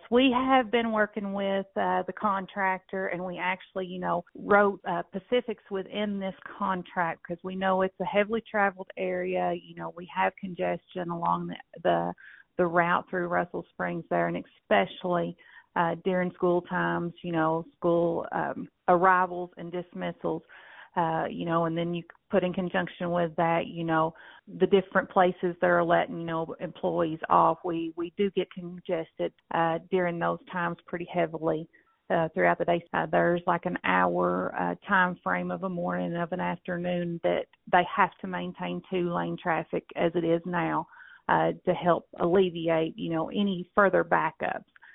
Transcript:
We have been working with the contractor, and we actually, wrote specifics within this contract because we know it's a heavily traveled area. We have congestion along the route through Russell Springs there, and especially during school times, school arrivals and dismissals. And then you put in conjunction with that, the different places that are letting, employees off. We do get congested during those times pretty heavily throughout the day. There's like an hour time frame of a morning and of an afternoon that they have to maintain 2-lane traffic as it is now to help alleviate, any further backups.